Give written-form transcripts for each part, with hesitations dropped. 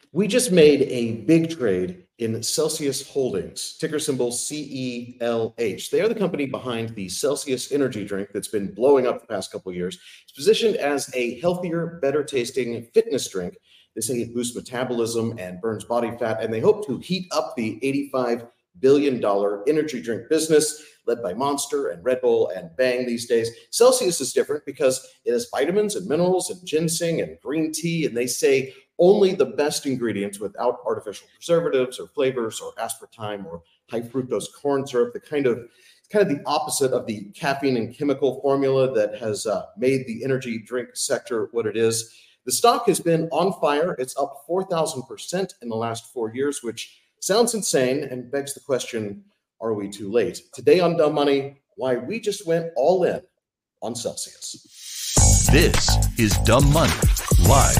We just made a big trade in Celsius Holdings, ticker symbol CELH. They are the company behind the Celsius energy drink that's been blowing up the past couple of years. It's positioned as a healthier, better tasting fitness drink. They say it boosts metabolism and burns body fat, and they hope to heat up the $85 billion energy drink business led by Monster and Red Bull and Bang these days. Celsius is different because it has vitamins and minerals and ginseng and green tea, and they say only the best ingredients without artificial preservatives or flavors or aspartame or high fructose corn syrup, the kind of the opposite of the caffeine and chemical formula that has made the energy drink sector what it is. The stock has been on fire. It's up 4,000% in the last 4 years, which sounds insane and begs the question, are we too late? Today on Dumb Money, why we just went all in on Celsius. This is Dumb Money Live.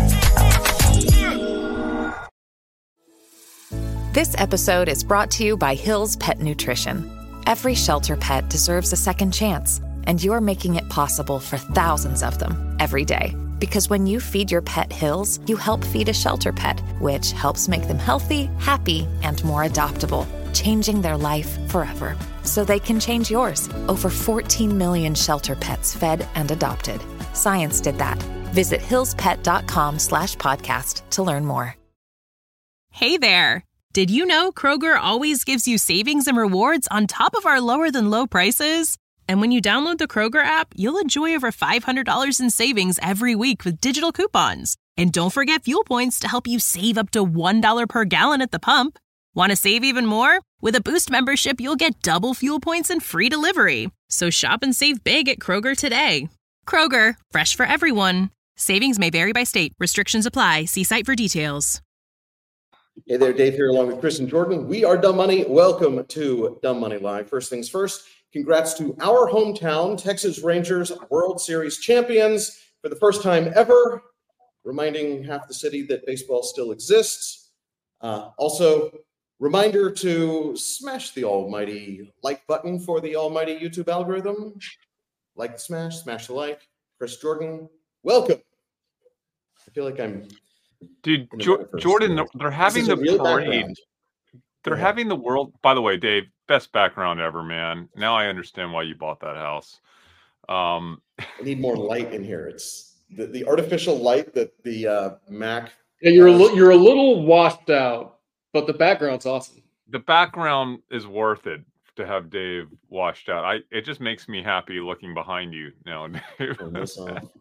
This episode is brought to you by Hill's Pet Nutrition. Every shelter pet deserves a second chance, and you're making it possible for thousands of them every day. Because when you feed your pet Hill's, you help feed a shelter pet, which helps make them healthy, happy, and more adoptable, changing their life forever. So they can change yours. Over 14 million shelter pets fed and adopted. Science did that. Visit hillspet.com/podcast to learn more. Hey there. Did you know Kroger always gives you savings and rewards on top of our lower than low prices? And when you download the Kroger app, you'll enjoy over $500 in savings every week with digital coupons. And don't forget fuel points to help you save up to $1 per gallon at the pump. Want to save even more? With a Boost membership, you'll get double fuel points and free delivery. So shop and save big at Kroger today. Kroger, fresh for everyone. Savings may vary by state. Restrictions apply. See site for details. Hey there, Dave here along with Chris and Jordan. We are Dumb Money. Welcome to Dumb Money Live. First things first, congrats to our hometown, Texas Rangers World Series champions for the first time ever, reminding half the city that baseball still exists. Also, reminder to smash the almighty like button for the almighty YouTube algorithm. Like the smash the like. Chris, Jordan, welcome. I feel like I'm... Dude, Jordan, they're having the parade. They're having the world. By the way, Dave, best background ever, man. Now I understand why you bought that house. I need more light in here. It's the artificial light that the Mac. Yeah, you're a little washed out, but the background's awesome. The background is worth it to have Dave washed out. It just makes me happy looking behind you now. It's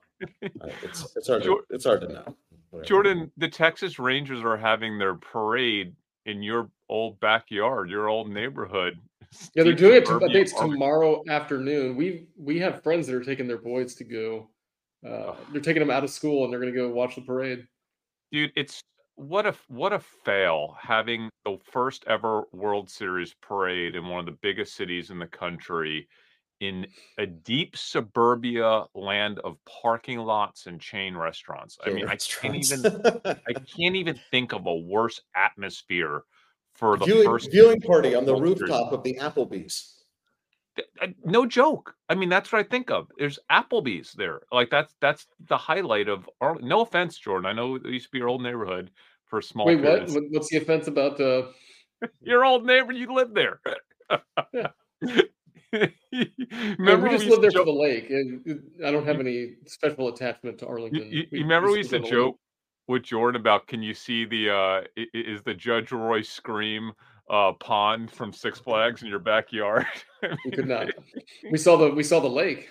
hard to know. Jordan, the Texas Rangers are having their parade in your old backyard, your old neighborhood. Yeah, they're doing it. I think it's tomorrow afternoon. We have friends that are taking their boys to go. They're taking them out of school and they're going to go watch the parade. Dude, it's what a fail having the first ever World Series parade in one of the biggest cities in the country, in a deep suburbia land of parking lots and chain restaurants. I mean, I can't even think of a worse atmosphere for the first viewing party on the rooftop of the Applebee's. No joke. I mean, that's what I think of. There's Applebee's there. Like that's the highlight of no offense, Jordan. I know it used to be your old neighborhood for a small Wait, periods. What's the offense about your old neighbor? You live there. Yeah. Remember we just lived there for the lake, and I don't have any special attachment to Arlington. You remember we used to joke with Jordan about, can you see is the Judge Roy Scream pond from Six Flags in your backyard? We could not. We saw the lake.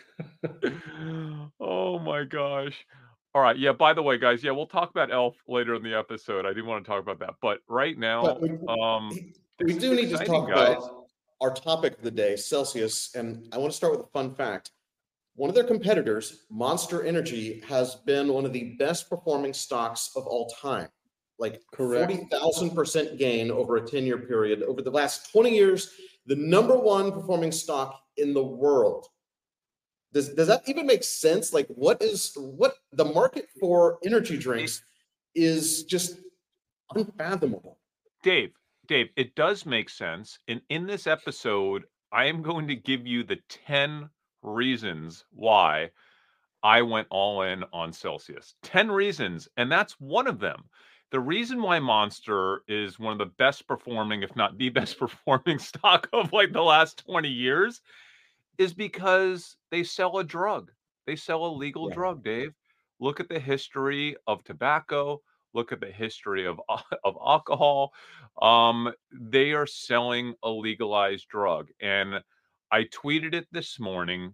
Oh my gosh. All right. Yeah, by the way, guys, we'll talk about Elf later in the episode. I do want to talk about that. But right now, we do need to talk about our topic of the day, Celsius, and I want to start with a fun fact. One of their competitors, Monster Energy, has been one of the best performing stocks of all time. Like 40,000% gain over a 10-year period. Over the last 20 years, the number one performing stock in the world. Does that even make sense? Like, what the market for energy drinks is just unfathomable. Dave, it does make sense. And in this episode, I am going to give you the 10 reasons why I went all in on Celsius. 10 reasons, and that's one of them. The reason why Monster is one of the best performing, if not the best performing stock of like the last 20 years is because they sell a drug. They sell a legal drug, Dave. Look at the history of tobacco. Look at the history of alcohol. They are selling a legalized drug. And I tweeted it this morning.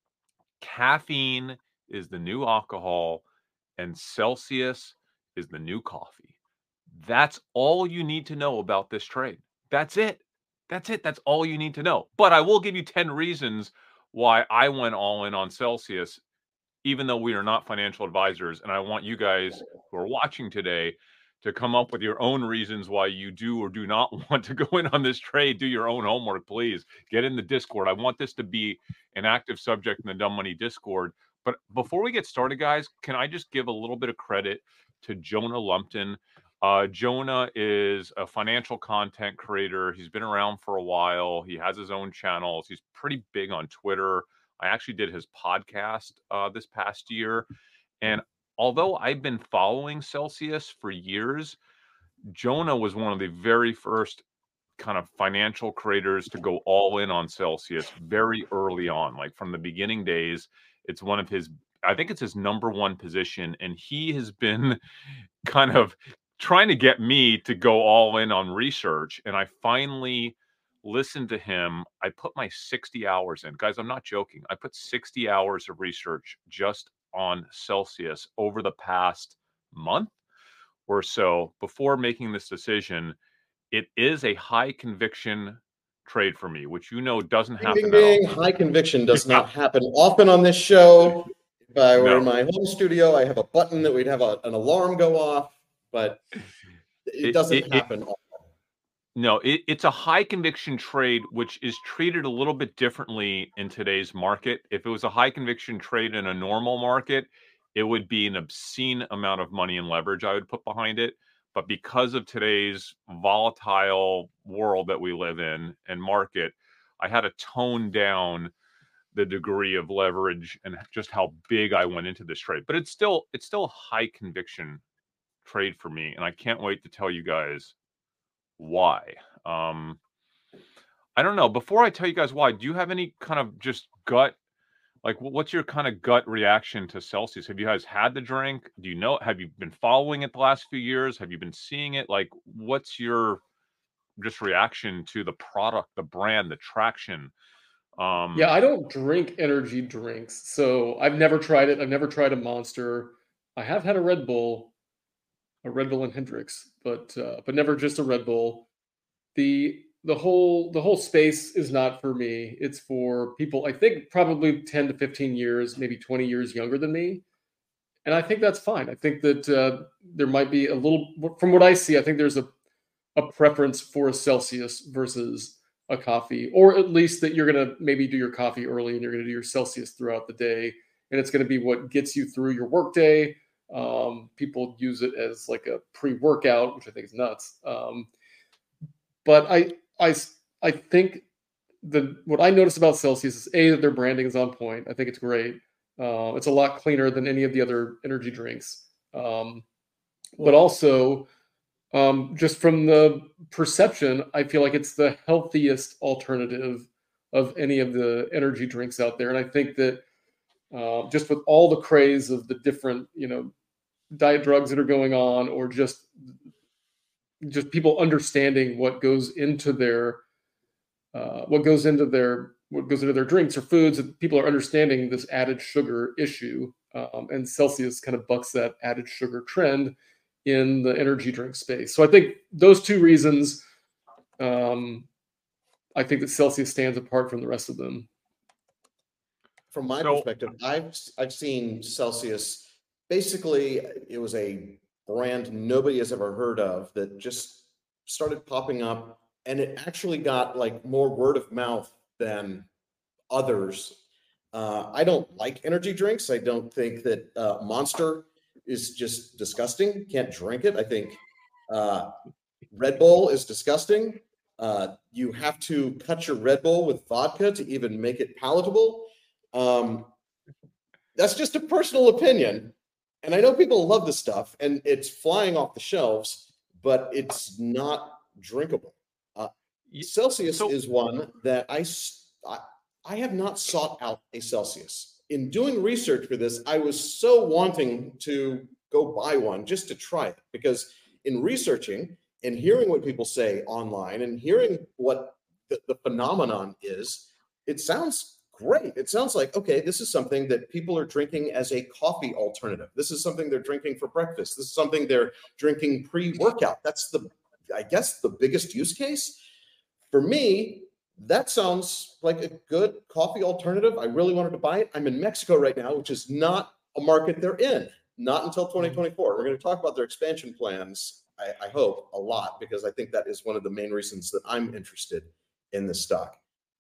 Caffeine is the new alcohol, and Celsius is the new coffee. That's all you need to know about this trade. That's it. That's it. That's all you need to know. But I will give you 10 reasons why I went all in on Celsius, even though we are not financial advisors. And I want you guys who are watching today to come up with your own reasons why you do or do not want to go in on this trade. Do your own homework, please. Get in the Discord. I want this to be an active subject in the Dumb Money Discord. But before we get started, guys, can I just give a little bit of credit to Jonah Lumpton? Jonah is a financial content creator. He's been around for a while. He has his own channels. He's pretty big on Twitter. I actually did his podcast this past year. And although I've been following Celsius for years, Jonah was one of the very first kind of financial creators to go all in on Celsius very early on, like from the beginning days. It's one of his, I think it's his number one position. And he has been kind of trying to get me to go all in on research. And I finally listened to him. I put my 60 hours in. Guys, I'm not joking. I put 60 hours of research just on Celsius over the past month or so before making this decision. It is a high conviction trade for me, which doesn't happen that often. High conviction does not happen often on this show. If I were in my home studio, I have a button that we'd have an alarm go off, but it doesn't happen often. No, it's a high conviction trade, which is treated a little bit differently in today's market. If it was a high conviction trade in a normal market, it would be an obscene amount of money and leverage I would put behind it. But because of today's volatile world that we live in and market, I had to tone down the degree of leverage and just how big I went into this trade. But it's still a high conviction trade for me, and I can't wait to tell you guys why. I don't know. Before I tell you guys why, do you have any kind of just gut, like what's your kind of gut reaction to Celsius? Have you guys had the drink? Do you know, have you been following it the last few years? Have you been seeing it? Like, what's your just reaction to the product, the brand, the traction? Yeah, I don't drink energy drinks, so I've never tried it. I've never tried a Monster. I have had a Red Bull and Hendrix, but never just a Red Bull. The whole space is not for me. It's for people, I think, probably 10 to 15 years, maybe 20 years younger than me. And I think that's fine. I think that there might be a little, from what I see, I think there's a preference for a Celsius versus a coffee, or at least that you're going to maybe do your coffee early and you're going to do your Celsius throughout the day. And it's going to be what gets you through your workday. People use it as like a pre-workout, which I think is nuts. But I think what I notice about Celsius is that their branding is on point. I think it's great. It's a lot cleaner than any of the other energy drinks. But also, just from the perception, I feel like it's the healthiest alternative of any of the energy drinks out there. And I think that just with all the craze of the different, diet drugs that are going on, or just people understanding what goes into their drinks or foods, that people are understanding this added sugar issue, and Celsius kind of bucks that added sugar trend in the energy drink space. So I think those two reasons, I think that Celsius stands apart from the rest of them. From my perspective, I've seen Celsius. Basically, it was a brand nobody has ever heard of that just started popping up, and it actually got like more word of mouth than others. I don't like energy drinks. I don't think that Monster is just disgusting. Can't drink it. I think Red Bull is disgusting. You have to cut your Red Bull with vodka to even make it palatable. That's just a personal opinion. And I know people love this stuff and it's flying off the shelves, but it's not drinkable. Uh, Y- Celsius So is one that I have not sought out a Celsius. In doing research for this, I was so wanting to go buy one just to try it because in researching and hearing what people say online and hearing what the phenomenon is, it sounds great. It sounds like, okay, this is something that people are drinking as a coffee alternative. This is something they're drinking for breakfast. This is something they're drinking pre-workout. That's I guess, the biggest use case. For me, that sounds like a good coffee alternative. I really wanted to buy it. I'm in Mexico right now, which is not a market they're in, not until 2024. We're going to talk about their expansion plans, I hope, a lot, because I think that is one of the main reasons that I'm interested in this stock.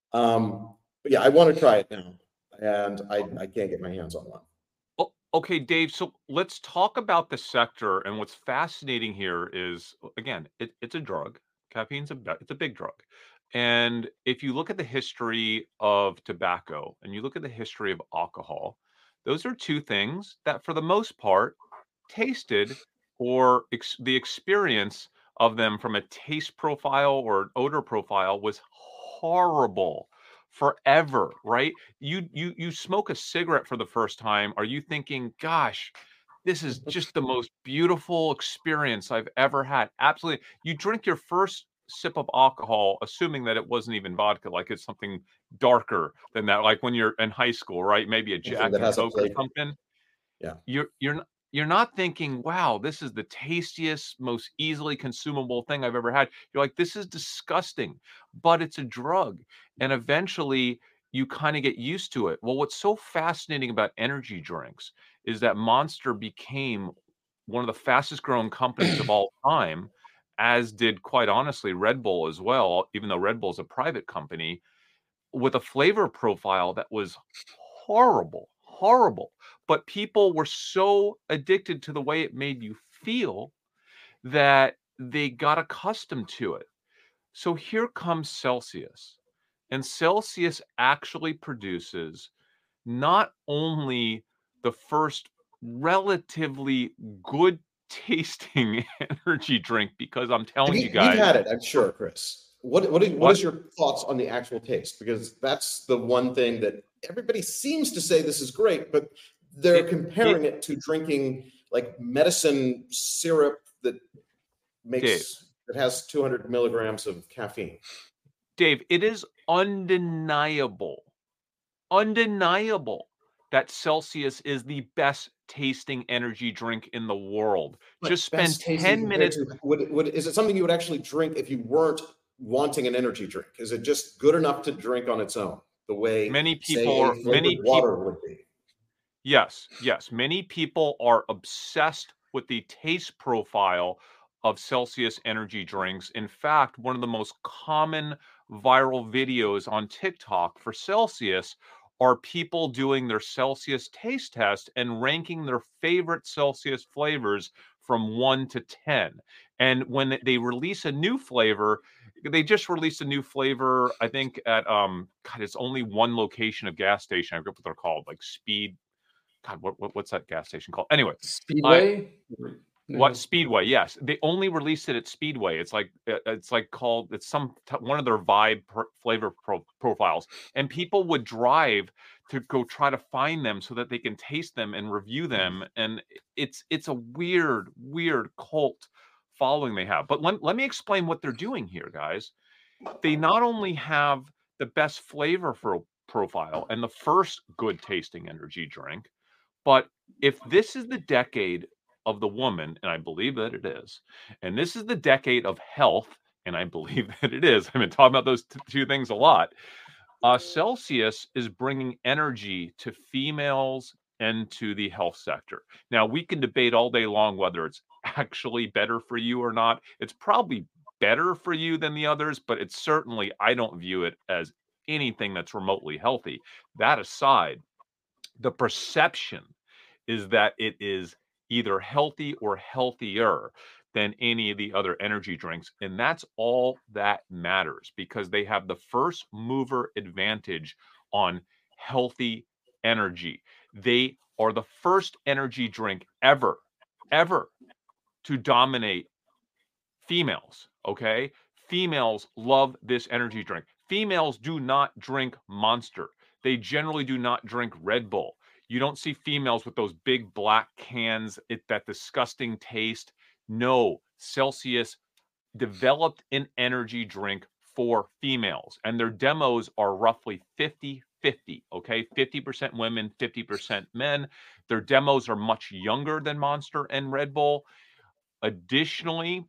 But yeah, I want to try it now, and I can't get my hands on one. Okay, Dave. So let's talk about the sector. And what's fascinating here is, again, it's a drug. Caffeine's it's a big drug. And if you look at the history of tobacco and you look at the history of alcohol, those are two things that, for the most part, tasted or the experience of them from a taste profile or an odor profile was horrible forever, right? You smoke a cigarette for the first time, are you thinking, gosh, this is just the most beautiful experience I've ever had? Absolutely. You drink your first sip of alcohol assuming that it wasn't even vodka, like it's something darker than that, like when you're in high school, right? Maybe a Something Jack that and has a Coke or flavor. something. Yeah. You're not thinking, wow, this is the tastiest, most easily consumable thing I've ever had. You're like, this is disgusting, but it's a drug. And eventually you kind of get used to it. Well, what's so fascinating about energy drinks is that Monster became one of the fastest growing companies of all time, as did, quite honestly, Red Bull as well, even though Red Bull is a private company, with a flavor profile that was horrible, horrible. But people were so addicted to the way it made you feel that they got accustomed to it. So here comes Celsius. And Celsius actually produces not only the first relatively good tasting energy drink, because I'm And telling you you've guys, had it, I'm sure, Chris. What what is your thoughts on the actual taste? Because that's the one thing that everybody seems to say this is great, but they're it it comparing it to drinking like medicine syrup Dave, that has 200 milligrams of caffeine. Dave, it is undeniable that Celsius is the best tasting energy drink in the world. Just But spend best tasting 10 compared minutes. to is it something you would actually drink if you weren't wanting an energy drink? Is it just good enough to drink on its own, the way, Many say, people are, a many flavored people, water would be? yes, yes, many people are obsessed with the taste profile of Celsius energy drinks. In fact, one of the most common viral videos on TikTok for Celsius are people doing their Celsius taste test and ranking their favorite Celsius flavors from 1 to 10. And when they release a new flavor, they just released a new flavor, I think at God, it's only one location of gas station. I forget what they're called, like Speed. God, what's that gas station called? Anyway, uh, Speedway? what No. Speedway? Yes, they only released it at Speedway. It's like called, it's one of their vibe flavor profiles, and people would drive to go try to find them so that they can taste them and review them. And it's a weird cult following they have. But let me explain what they're doing here, guys. They not only have the best flavor profile and the first good tasting energy drink, but if this is the decade of the woman, and I believe that it is, and this is the decade of health, and I believe that it is, I've been talking about those two things a lot. Celsius is bringing energy to females and to the health sector. Now, we can debate all day long whether it's actually better for you or not. It's probably better for you than the others, but it's certainly, I don't view it as anything that's remotely healthy. That aside, the perception is that it is either healthy or healthier than any of the other energy drinks. And that's all that matters, because they have the first mover advantage on healthy energy. They are the first energy drink ever to dominate females. Okay. Females love this energy drink. Females do not drink Monster. They generally do not drink Red Bull. You don't see females with those big black cans, that disgusting taste. No, Celsius developed an energy drink for females, and their demos are roughly 50-50. Okay, 50% women, 50% men. Their demos are much younger than Monster and Red Bull. Additionally,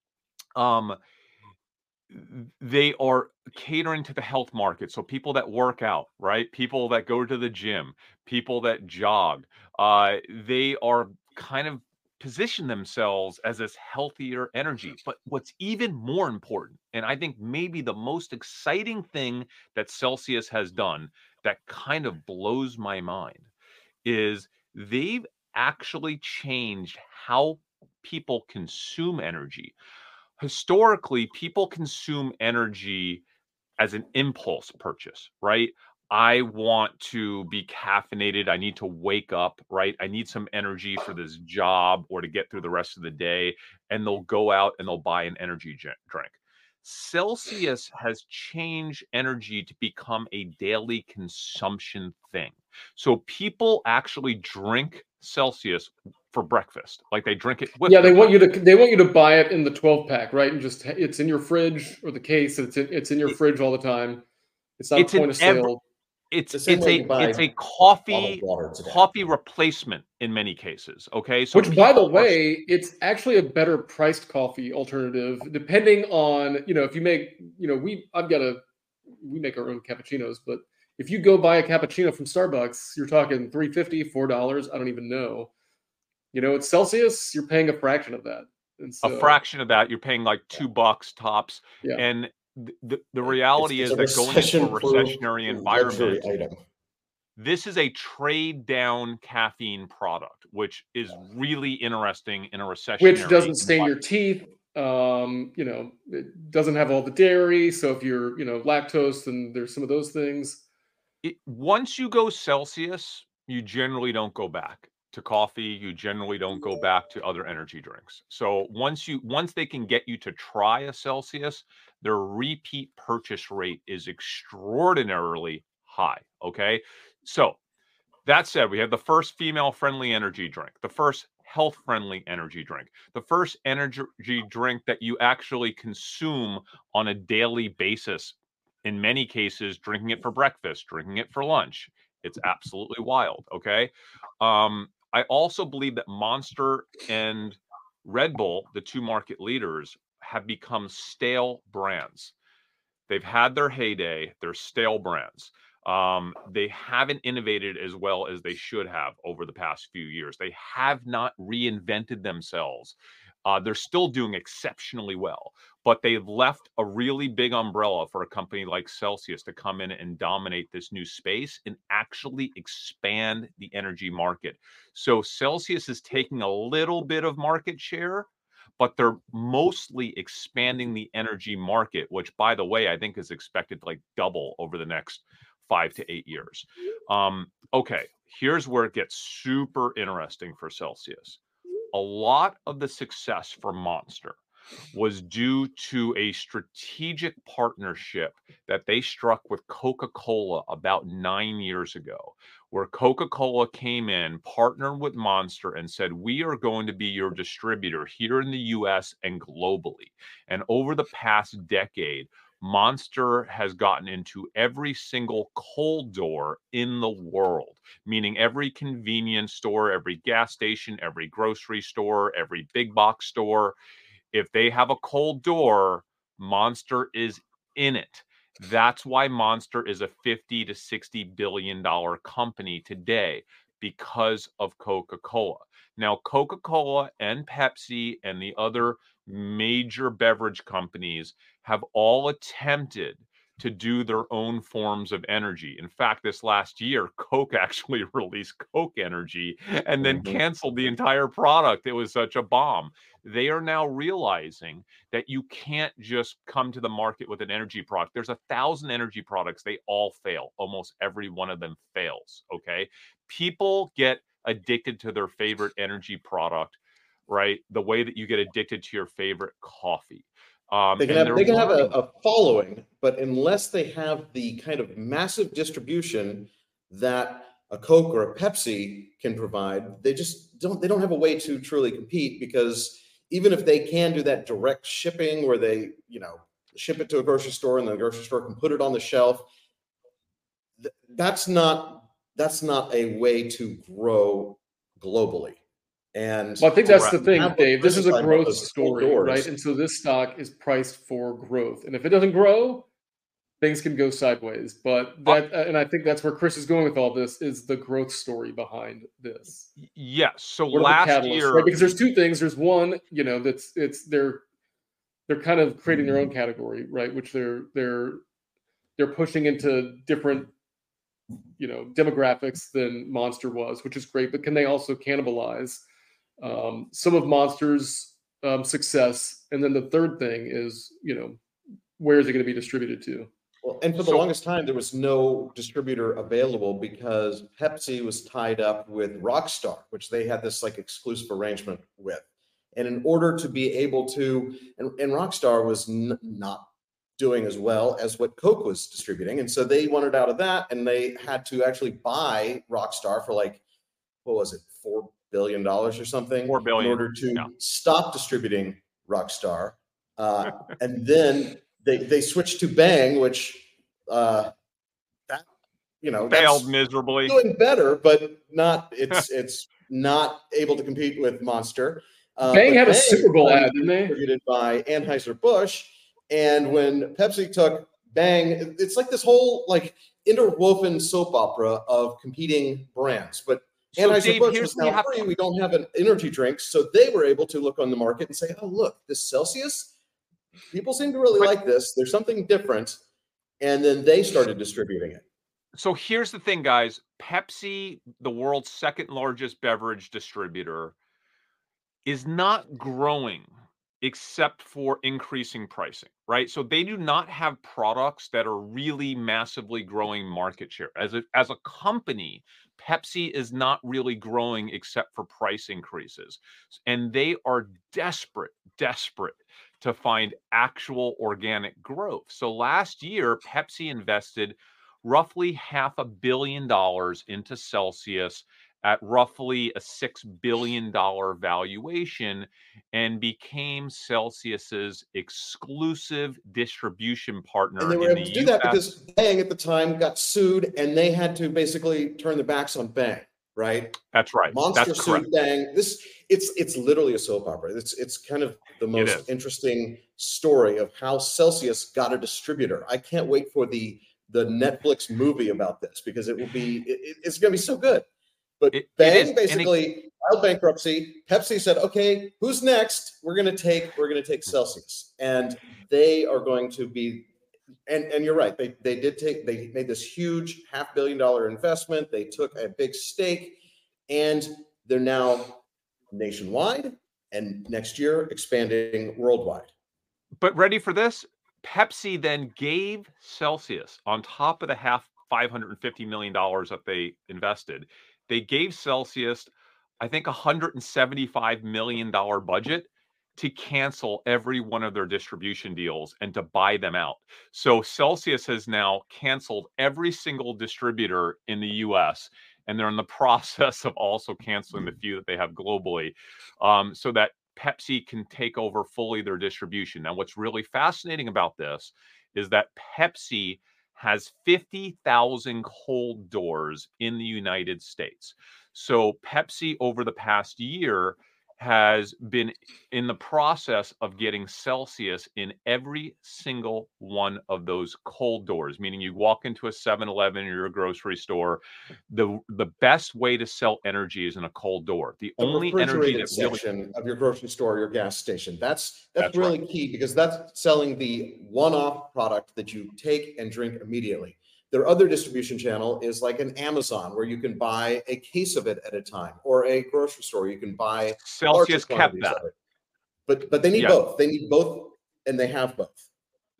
they are catering to the health market. So people that work out, right? People that go to the gym, people that jog, they are kind of position themselves as this healthier energy. But what's even more important, and I think maybe the most exciting thing that Celsius has done that kind of blows my mind, is they've actually changed how people consume energy. Historically, people consume energy as an impulse purchase, right? I want to be caffeinated. I need to wake up, right? I need some energy for this job or to get through the rest of the day. And they'll go out and they'll buy an energy drink. Celsius has changed energy to become a daily consumption thing. So people actually drink Celsius for breakfast. Like they drink it with Yeah, their they want you to buy it in the 12 pack, right? And just it's in your fridge or the case. It's in your it- fridge all the time. It's not a it's an point of sale. The same way you buy it's a bottled water today. coffee replacement in many cases. Okay, so Which, by the people are way, it's actually a better priced coffee alternative, depending on, if you make, we make our own cappuccinos, but if you go buy a cappuccino from Starbucks, you're talking $3.50, $4. I don't even know. At Celsius, you're paying a fraction of that. And a so, fraction of that. You're paying like $2 tops, yeah. and the reality It's is a that going into a recession-proof recessionary luxury environment, item. this is a trade down caffeine product, which is really interesting in a recessionary Which doesn't stain your environment. teeth. It doesn't have all the dairy. So if you're, lactose, then there's some of those things. Once you go Celsius, you generally don't go back to coffee. You generally don't go back to other energy drinks. So once they can get you to try a Celsius, their repeat purchase rate is extraordinarily high. Okay. So that said, we have the first female-friendly energy drink, the first health-friendly energy drink, the first energy drink that you actually consume on a daily basis. In many cases, drinking it for breakfast, drinking it for lunch. It's absolutely wild. Okay. I also believe that Monster and Red Bull, the two market leaders, have become stale brands. They've had their heyday. They're stale brands. They haven't innovated as well as they should have over the past few years. They have not reinvented themselves. They're still doing exceptionally well, but they've left a really big umbrella for a company like Celsius to come in and dominate this new space and actually expand the energy market. So Celsius is taking a little bit of market share, but they're mostly expanding the energy market, which, by the way, I think is expected to like double over the next 5 to 8 years. Okay, here's where it gets super interesting for Celsius. A lot of the success for Monster was due to a strategic partnership that they struck with Coca-Cola about 9 years ago, where Coca-Cola came in, partnered with Monster, and said, we are going to be your distributor here in the US and globally. And over the past decade, Monster has gotten into every single cold door in the world, meaning every convenience store, every gas station, every grocery store, every big box store. If they have a cold door, Monster is in it. That's why Monster is a $50 to $60 billion company today, because of Coca-Cola. Now, Coca-Cola and Pepsi and the other major beverage companies have all attempted to do their own forms of energy. In fact, this last year, Coke actually released Coke Energy and then canceled the entire product. It was such a bomb. They are now realizing that you can't just come to the market with an energy product. There's 1,000 energy products. They all fail. Almost every one of them fails. Okay. People get addicted to their favorite energy product, right? The way that you get addicted to your favorite coffee. They can And have they're learning. a following, but unless they have the kind of massive distribution that a Coke or a Pepsi can provide, they don't have a way to truly compete, because even if they can do that direct shipping where they, ship it to a grocery store and the grocery store can put it on the shelf, that's not a way to grow globally. And Well, I think that's the you thing, have what Dave. This Chris is was a talking about, growth those cold story, right? doors. And so this stock is priced for growth. And if it doesn't grow, things can go sideways. But and I think that's where Chris is going with all this, is the growth story behind this. Yes. So What are the last catalysts, year, right? Because there's two things. There's one, they're kind of creating their own category, right? Which they're pushing into different, demographics than Monster was, which is great. But can they also cannibalize some of Monster's success? And then the third thing is, where is it going to be distributed to? Well, and for the longest time, there was no distributor available because Pepsi was tied up with Rockstar, which they had this like exclusive arrangement with. And in order to be able to, and Rockstar was not doing as well as what Coke was distributing. And so they wanted out of that, and they had to actually buy Rockstar for like, what was it, $4 billion or something? $4 billion, in order to stop distributing Rockstar. And then they switched to Bang, which failed miserably. Doing better, but it's not able to compete with Monster. Bang had a Super Bowl ad, didn't they? Distributed by Anheuser-Busch, and when Pepsi took Bang, it's like this whole like interwoven soap opera of competing brands. But So Anheuser-Busch Dave, was now free. We don't have an energy drink, so they were able to look on the market and say, "Oh, look, this Celsius. People seem to really like this. There's something different," and then they started distributing it. So here's the thing, guys. Pepsi, the world's second largest beverage distributor, is not growing except for increasing pricing, right? So they do not have products that are really massively growing market share. As a company, Pepsi is not really growing except for price increases. And they are desperate to find actual organic growth. So last year, Pepsi invested roughly $500 million into Celsius at roughly a $6 billion valuation, and became Celsius's exclusive distribution partner. And they were able to do that because Bang at the time got sued, and they had to basically turn their backs on Bang, right? That's right. Monster sued Bang. It's literally a soap opera. It's kind of the most interesting story of how Celsius got a distributor. I can't wait for the Netflix movie about this, because it's going to be so good. But Bang basically filed bankruptcy. Pepsi said, "Okay, who's next? We're going to take Celsius," and they are going to be. And you're right. They made this huge $500 million investment. They took a big stake, and they're now nationwide, and next year expanding worldwide. But ready for this? Pepsi then gave Celsius, on top of the $550 million that they invested, they gave Celsius, I think, $175 million budget to cancel every one of their distribution deals and to buy them out. So Celsius has now canceled every single distributor in the US, and they're in the process of also canceling the few that they have globally, so that Pepsi can take over fully their distribution. Now, what's really fascinating about this is that Pepsi has 50,000 cold doors in the United States. So Pepsi, over the past year, has been in the process of getting Celsius in every single one of those cold doors, meaning you walk into a 7-Eleven or your grocery store, the best way to sell energy is in a cold door. The only energy that section of your grocery store or your gas station. That's really right. Key, because that's selling the one-off product that you take and drink immediately. Their other distribution channel is like an Amazon, where you can buy a case of it at a time, or a grocery store you can buy. Celsius kept that, but they need both. They need both, and they have both.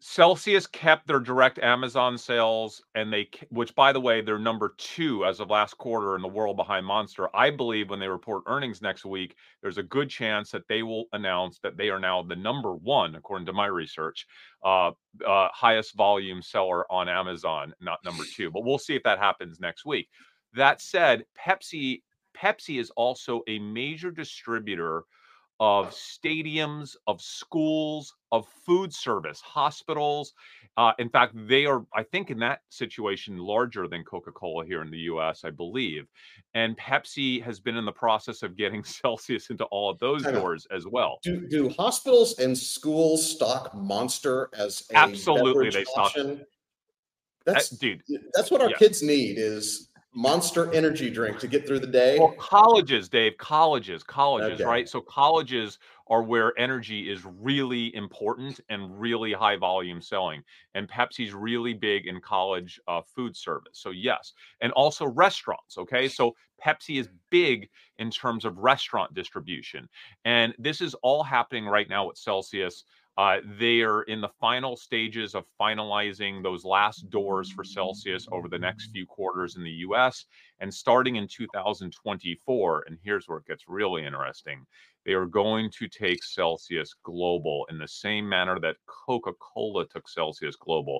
Celsius kept their direct Amazon sales, and which, by the way, they're number 2 as of last quarter in the world behind Monster. I believe when they report earnings next week, there's a good chance that they will announce that they are now the number 1, according to my research, highest volume seller on Amazon, not number 2. But we'll see if that happens next week. That said, Pepsi is also a major distributor of stadiums, of schools, of food service, hospitals. In fact, they are, I think, in that situation, larger than Coca-Cola here in the US, I believe. And Pepsi has been in the process of getting Celsius into all of those Time out. doors as well. Do hospitals and schools stock Monster as a Absolutely, beverage they stock. option? Dude, That's what our yeah. kids need is Monster energy drink to get through the day. Well, colleges, Dave, colleges, Okay. right? So colleges are where energy is really important and really high volume selling. And Pepsi's really big in college food service. So yes, and also restaurants. Okay, so Pepsi is big in terms of restaurant distribution, and this is all happening right now at Celsius. They are in the final stages of finalizing those last doors for Celsius over the next few quarters in the US. And starting in 2024, and here's where it gets really interesting, they are going to take Celsius global in the same manner that Coca-Cola took Celsius global.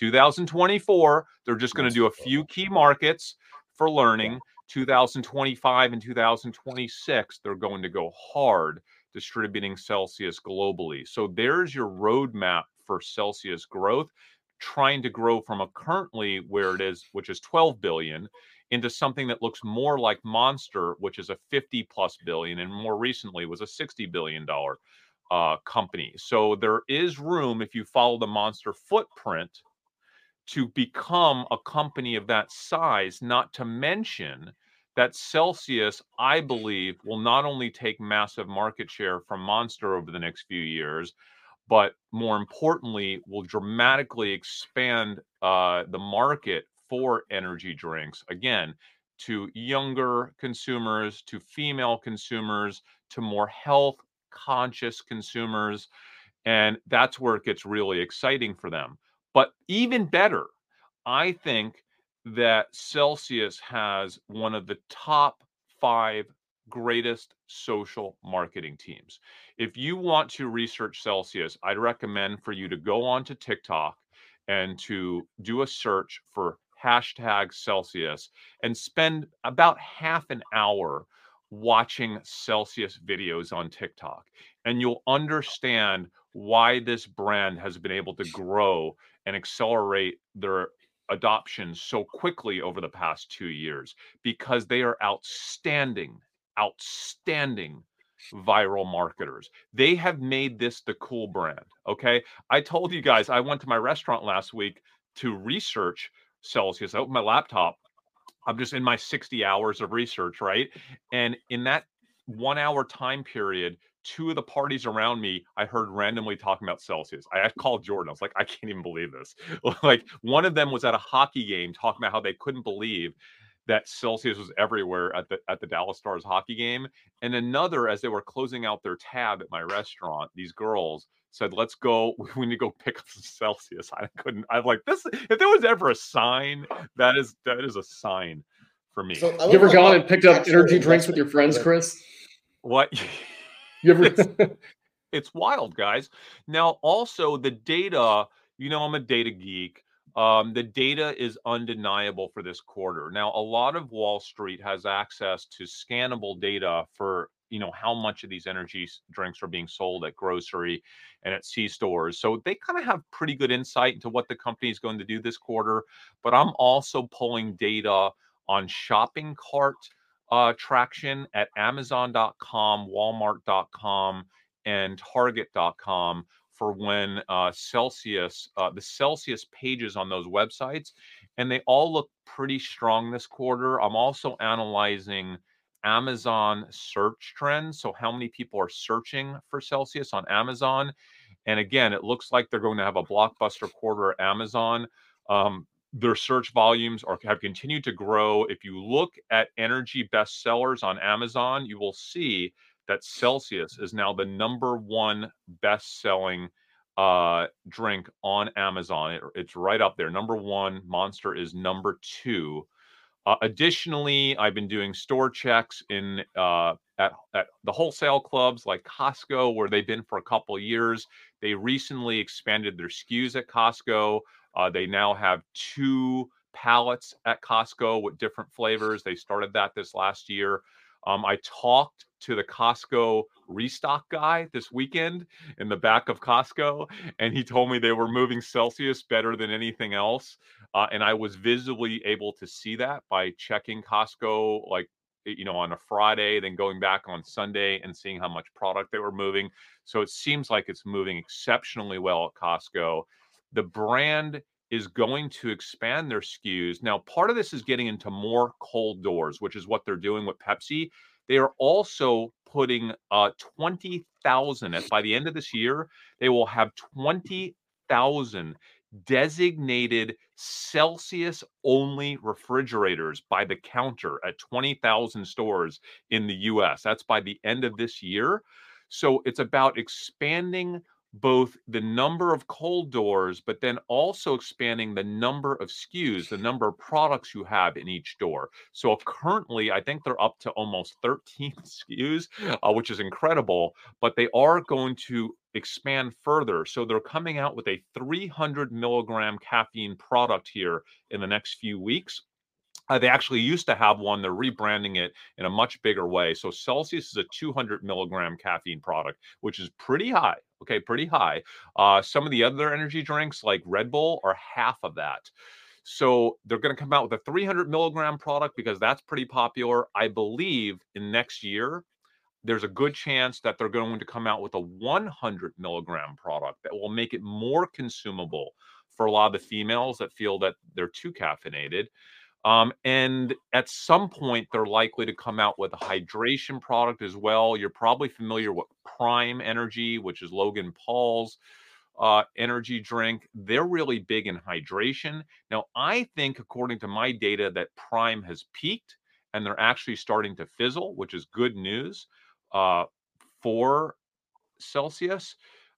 2024, they're just going to do a few key markets for learning. 2025 and 2026, they're going to go hard distributing Celsius globally. So there's your roadmap for Celsius growth, trying to grow from a currently where it is, which is 12 billion, into something that looks more like Monster, which is a 50+ billion, and more recently was a $60 billion company. So there is room, if you follow the Monster footprint, to become a company of that size, not to mention that Celsius, I believe, will not only take massive market share from Monster over the next few years, but more importantly, will dramatically expand the market for energy drinks, again, to younger consumers, to female consumers, to more health conscious consumers. And that's where it gets really exciting for them. But even better, I think that Celsius has one of the top 5 greatest social marketing teams. If you want to research Celsius, I'd recommend for you to go onto TikTok and to do a search for #Celsius and spend about half an hour watching Celsius videos on TikTok. And you'll understand why this brand has been able to grow and accelerate their adoption so quickly over the past 2 years, because they are outstanding viral marketers. They have made this the cool brand. Okay. I told you guys, I went to my restaurant last week to research Celsius. I opened my laptop. I'm just in my 60 hours of research, right? And in that 1 hour time period, 2 of the parties around me, I heard randomly talking about Celsius. I called Jordan. I was like, I can't even believe this. Like, one of them was at a hockey game talking about how they couldn't believe that Celsius was everywhere at the Dallas Stars hockey game. And another, as they were closing out their tab at my restaurant, these girls said, let's go. We need to go pick up some Celsius. I'm like, this, if there was ever a sign, that is a sign for me. So You ever gone and picked up energy drinks with your friends, Chris? What? You ever? It's wild, guys. Now, also the data, I'm a data geek. The data is undeniable for this quarter. Now, a lot of Wall Street has access to scannable data for, how much of these energy drinks are being sold at grocery and at C-stores. So they kind of have pretty good insight into what the company is going to do this quarter. But I'm also pulling data on shopping cart traction at Amazon.com, Walmart.com, and Target.com for when the Celsius pages on those websites, and they all look pretty strong this quarter. I'm also analyzing Amazon search trends, so how many people are searching for Celsius on Amazon. And again, it looks like they're going to have a blockbuster quarter at Amazon. Their search volumes have continued to grow. If you look at energy bestsellers on Amazon, you will see that Celsius is now the #1 best-selling drink on Amazon. It's right up there. Number one, Monster is number two. Additionally, I've been doing store checks in at the wholesale clubs like Costco, where they've been for a couple years. They recently expanded their SKUs at Costco. They now have 2 pallets at Costco with different flavors. They started that this last year. I talked to the Costco restock guy this weekend in the back of Costco, and he told me they were moving Celsius better than anything else. And I was visibly able to see that by checking Costco, like, on a Friday, then going back on Sunday and seeing how much product they were moving. So it seems like it's moving exceptionally well at Costco. The brand is going to expand their SKUs. Now, part of this is getting into more cold doors, which is what they're doing with Pepsi. They are also putting 20,000, by the end of this year, they will have 20,000 designated Celsius only refrigerators by the counter at 20,000 stores in the US. That's by the end of this year. So it's about expanding both the number of cold doors, but then also expanding the number of SKUs, the number of products you have in each door. So currently, I think they're up to almost 13 SKUs, which is incredible, but they are going to expand further. So they're coming out with a 300 milligram caffeine product here in the next few weeks. They actually used to have one. They're rebranding it in a much bigger way. So Celsius is a 200 milligram caffeine product, which is pretty high. Okay, pretty high. Some of the other energy drinks like Red Bull are half of that. So they're going to come out with a 300 milligram product because that's pretty popular. I believe in next year, there's a good chance that they're going to come out with a 100 milligram product that will make it more consumable for a lot of the females that feel that they're too caffeinated. And at some point, they're likely to come out with a hydration product as well. You're probably familiar with Prime Energy, which is Logan Paul's energy drink. They're really big in hydration. Now, I think, according to my data, that Prime has peaked and they're actually starting to fizzle, which is good news for Celsius.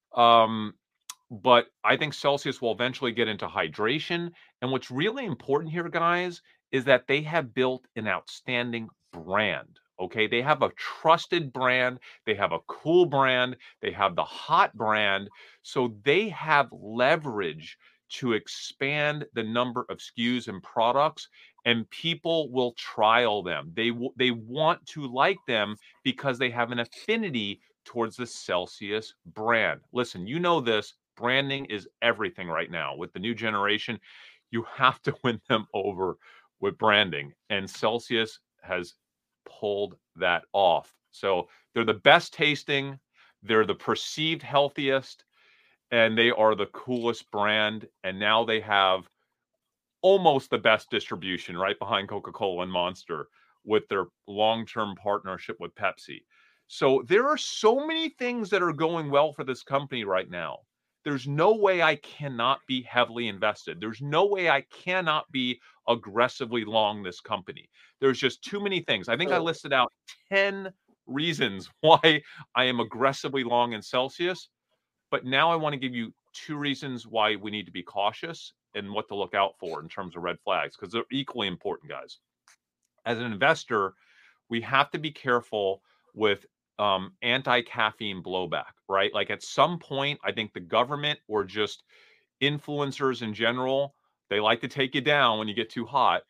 But I think Celsius will eventually get into hydration. And what's really important here, guys, is that they have built an outstanding brand. Okay, they have a trusted brand, they have a cool brand, they have the hot brand. So they have leverage to expand the number of SKUs and products, and people will trial them. They want to like them because they have an affinity towards the Celsius brand. Listen, you know this, branding is everything right now. With the new generation, you have to win them over with branding, and Celsius has pulled that off. So they're the best tasting, they're the perceived healthiest, and they are the coolest brand. And now they have almost the best distribution right behind Coca-Cola and Monster with their long-term partnership with Pepsi. So there are so many things that are going well for this company right now. There's no way I cannot be heavily invested. There's no way I cannot be aggressively long this company. There's just too many things. I think I listed out 10 reasons why I am aggressively long in Celsius, but now I want to give you 2 reasons why we need to be cautious and what to look out for in terms of red flags, because they're equally important, guys. As an investor, we have to be careful with anti-caffeine blowback, right? Like at some point, I think the government or just influencers in general, they like to take you down when you get too hot.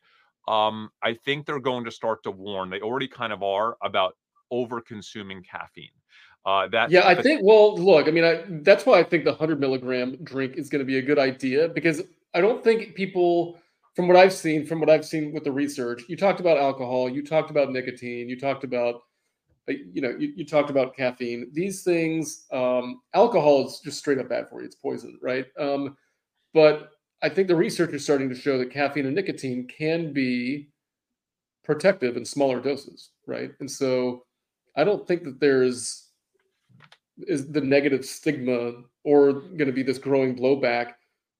I think they're going to start to warn. They already kind of are about over consuming caffeine. I think, well, look, I mean, that's why I think the 100 milligram drink is going to be a good idea, because I don't think people, from what I've seen with the research, you talked about alcohol, you talked about nicotine, you talked about you talked about caffeine. These things, alcohol is just straight up bad for you. It's poison, right? But I think the research is starting to show that caffeine and nicotine can be protective in smaller doses, right? And so I don't think that is the negative stigma or going to be this growing blowback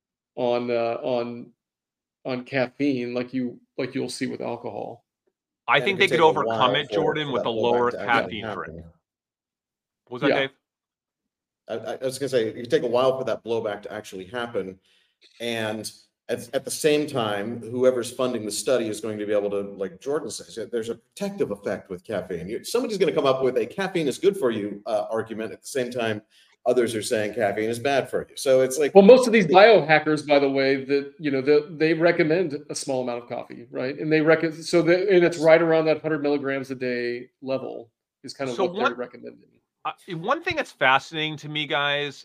on caffeine like you'll see with alcohol. I think they could overcome it, Jordan, with a lower caffeine drink. Was that, Dave? I was going to say, it can take a while for that blowback to actually happen. And at the same time, whoever's funding the study is going to be able to, like Jordan says, there's a protective effect with caffeine. Somebody's going to come up with a caffeine is good for you argument. At the same time, others are saying caffeine is bad for you. So it's like, well, most of these biohackers, by the way, that they recommend a small amount of coffee, right? And they recommend and it's right around that 100 milligrams a day level is kind of what they're recommending. One thing that's fascinating to me, guys,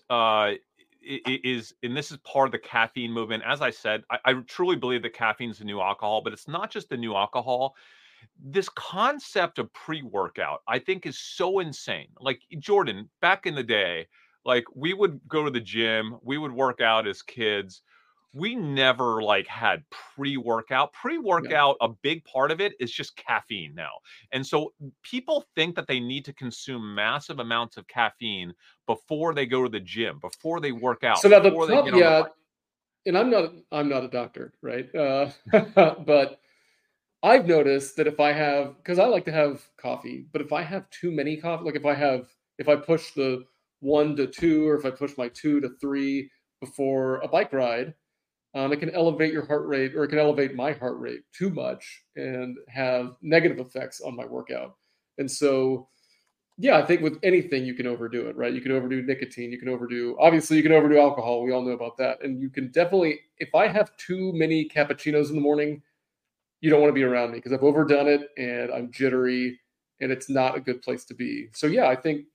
is, and this is part of the caffeine movement. As I said, I truly believe that caffeine is the new alcohol, but it's not just the new alcohol. This concept of pre-workout, I think, is so insane. Like, Jordan, back in the day, like, we would go to the gym, we would work out as kids. We never like had pre-workout. Pre-workout, a big part of it is just caffeine now. And so people think that they need to consume massive amounts of caffeine before they go to the gym, before they work out. So now and I'm not a doctor, right? But I've noticed that because I like to have coffee, but if I have too many coffee, like if I push the 1 to 2, or if I push my 2 to 3 before a bike ride, it can elevate your heart rate, or it can elevate my heart rate too much and have negative effects on my workout. And so, yeah, I think with anything you can overdo it, right? You can overdo nicotine, obviously you can overdo alcohol. We all know about that. And you can definitely, if I have too many cappuccinos in the morning, you don't want to be around me because I've overdone it and I'm jittery and it's not a good place to be. So yeah, I think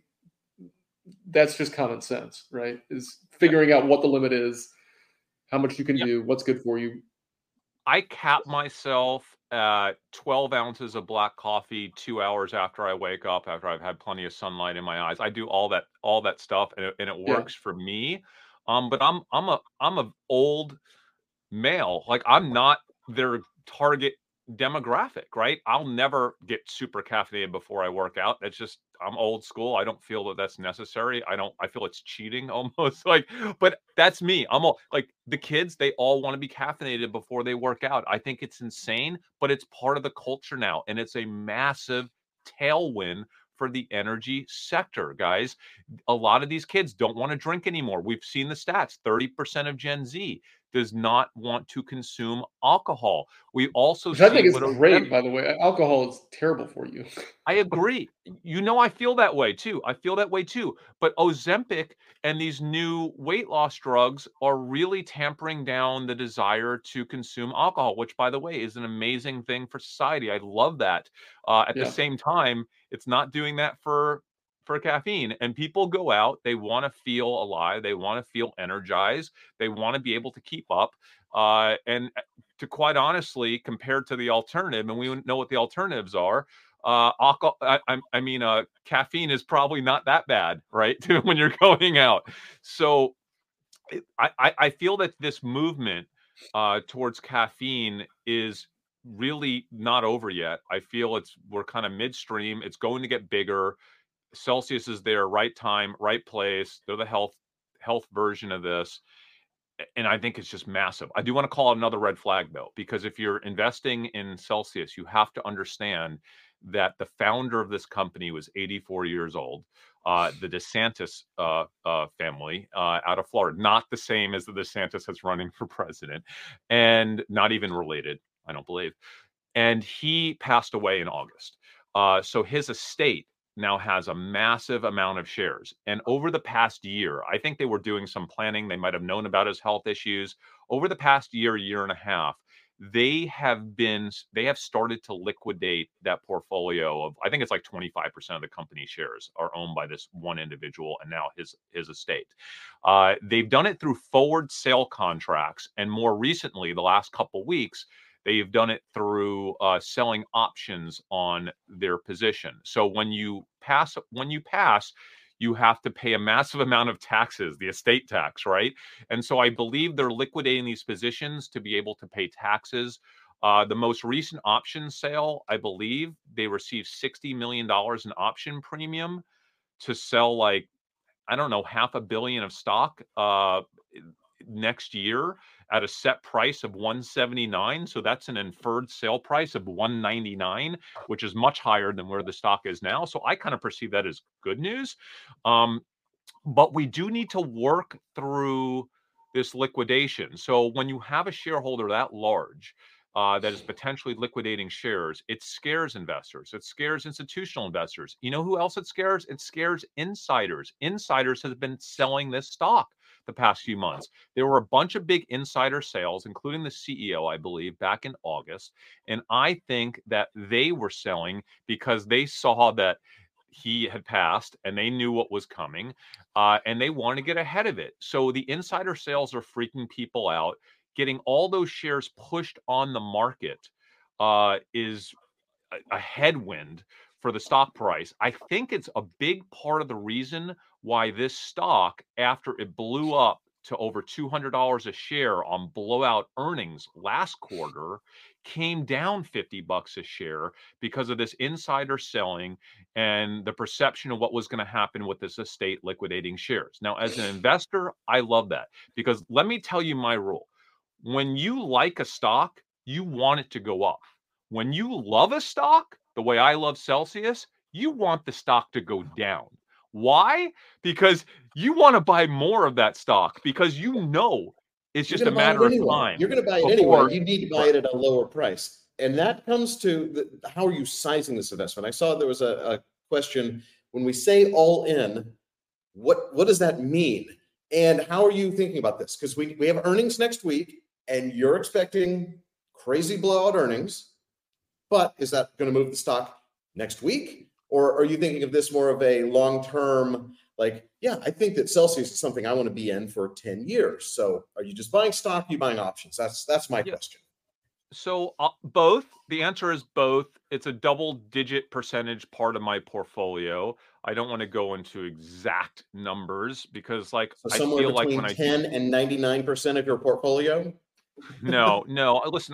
that's just common sense, right? Is figuring out what the limit is, how much you can do, what's good for you. I cap myself at 12 ounces of black coffee 2 hours after I wake up, after I've had plenty of sunlight in my eyes. I do all that stuff, and it works for me. But I'm a old male. Like, I'm not their target demographic, right? I'll never get super caffeinated before I work out. That's just, I'm old school. I don't feel that that's necessary. I feel it's cheating almost, like, but that's me. Like, the kids, they all want to be caffeinated before they work out. I think it's insane, but it's part of the culture now. And it's a massive tailwind for the energy sector, guys. A lot of these kids don't want to drink anymore. We've seen the stats. 30% of Gen Z does not want to consume alcohol. We also Which I think is great, by the way. Alcohol is terrible for you. I agree. I feel that way too. But Ozempic and these new weight loss drugs are really tampering down the desire to consume alcohol, which, by the way, is an amazing thing for society. I love that. At the same time, it's not doing that for caffeine. And people go out, they want to feel alive, they want to feel energized, they want to be able to keep up. And to quite honestly, compared to the alternative, and we know what the alternatives are, caffeine is probably not that bad, right? When you're going out. So I feel that this movement towards caffeine is really not over yet. I feel we're kind of midstream. It's going to get bigger. Celsius is there, right time, right place. They're the health version of this. And I think it's just massive. I do want to call it another red flag, though, because if you're investing in Celsius, you have to understand that the founder of this company was 84 years old. The DeSantis family out of Florida, not the same as the DeSantis that's running for president, and not even related, I don't believe. And he passed away in August. So his estate now has a massive amount of shares. And over the past year, I think they were doing some planning. They might have known about his health issues. Over the past year and a half, they have started to liquidate that portfolio of, I think it's like 25% of the company shares are owned by this one individual and now his estate. They've done it through forward sale contracts. And more recently, the last couple weeks, they've done it through selling options on their position. So when you pass, you have to pay a massive amount of taxes, the estate tax, right? And so I believe they're liquidating these positions to be able to pay taxes. The most recent option sale, I believe they received $60 million in option premium to sell, like, I don't know, $500 million of stock next year at a set price of $179. So that's an inferred sale price of $199, which is much higher than where the stock is now. So I kind of perceive that as good news. But we do need to work through this liquidation. So when you have a shareholder that large that is potentially liquidating shares, it scares investors. It scares institutional investors. You know who else it scares? It scares insiders. Insiders have been selling this stock the past few months. There were a bunch of big insider sales, including the CEO, I believe, back in August. And I think that they were selling because they saw that he had passed and they knew what was coming, and they want to get ahead of it. So the insider sales are freaking people out. Getting all those shares pushed on the market is a headwind for the stock price. I think it's a big part of the reason why this stock, after it blew up to over $200 a share on blowout earnings last quarter, came down $50 a share because of this insider selling and the perception of what was going to happen with this estate liquidating shares. Now, as an investor, I love that, because let me tell you my rule. When you like a stock, you want it to go up. When you love a stock, the way I love Celsius, you want the stock to go down. Why? Because you want to buy more of that stock, because you know it's You're just a going to buy matter it of anyway. time. You're going to buy it anyway. You need to buy it at a lower price. And that comes to how are you sizing this investment? I saw there was a question, when we say all in, what does that mean? And how are you thinking about this? Because we have earnings next week and you're expecting crazy blowout earnings, but is that going to move the stock next week? Or are you thinking of this more of a long-term, like, yeah, I think that Celsius is something I want to be in for 10 years. So are you just buying stock? Are you buying options? That's my question. So both. The answer is both. It's a double-digit percentage part of my portfolio. I don't want to go into exact numbers because, like, So I somewhere feel like between when I 10 and 99% of your portfolio? No. Listen,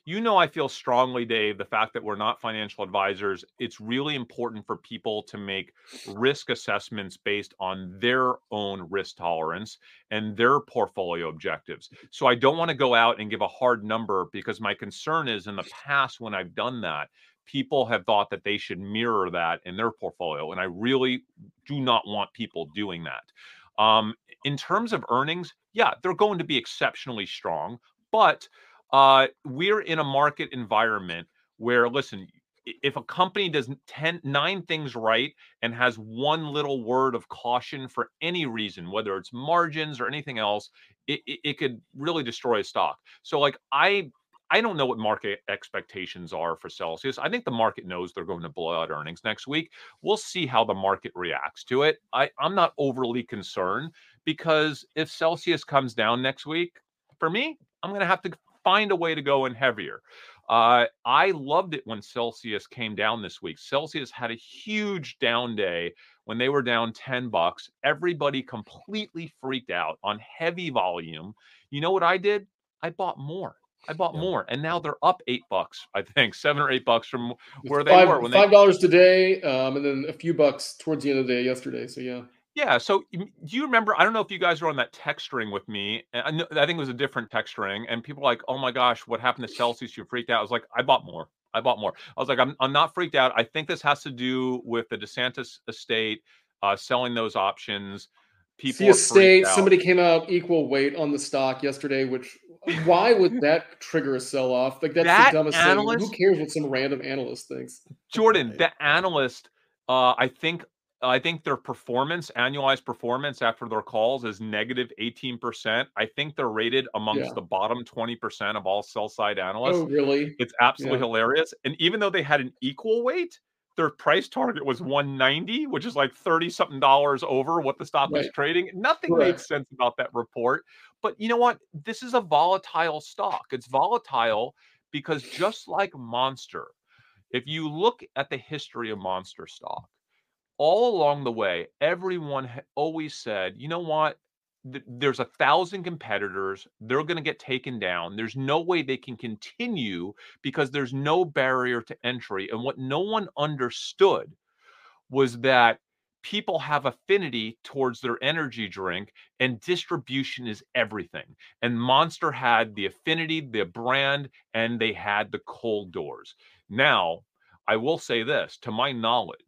I feel strongly, Dave, the fact that we're not financial advisors, it's really important for people to make risk assessments based on their own risk tolerance and their portfolio objectives. So I don't want to go out and give a hard number, because my concern is, in the past when I've done that, people have thought that they should mirror that in their portfolio. And I really do not want people doing that. In terms of earnings, yeah, they're going to be exceptionally strong. But we're in a market environment where, listen, if a company does 9 things right and has one little word of caution for any reason, whether it's margins or anything else, it could really destroy a stock. So, like, I don't know what market expectations are for Celsius. I think the market knows they're going to blow out earnings next week. We'll see how the market reacts to it. I'm not overly concerned, because if Celsius comes down next week, for me, I'm going to have to find a way to go in heavier. I loved it when Celsius came down this week. Celsius had a huge down day when they were down $10. Everybody completely freaked out on heavy volume. You know what I did? I bought more. And now they're up $8. I think $7 or $8 from where they were when $5 today, and then a few bucks towards the end of the day yesterday. So yeah. Yeah. So do you remember? I don't know if you guys were on that text string with me. I think it was a different text string, and people were like, "Oh my gosh, what happened to Celsius? You freaked out." I was like, "I bought more. I bought more." I was like, "I'm not freaked out. I think this has to do with the DeSantis estate selling those options. People are freaked out." Somebody came out equal weight on the stock yesterday, which, why would that trigger a sell off? Like, that's the dumbest thing. Who cares what some random analyst thinks? Jordan, the analyst, I think their annualized performance after their calls is negative 18%. I think they're rated amongst the bottom 20% of all sell side analysts. Oh, really? It's absolutely hilarious. And even though they had an equal weight, their price target was 190, which is like 30 something dollars over what the stock was trading. Nothing made sense about that report. But you know what? This is a volatile stock. It's volatile because, just like Monster, if you look at the history of Monster stock, all along the way, everyone always said, you know what? There's 1,000 competitors. They're going to get taken down. There's no way they can continue because there's no barrier to entry. And what no one understood was that people have affinity towards their energy drink, and distribution is everything. And Monster had the affinity, the brand, and they had the cold doors. Now, I will say this, to my knowledge,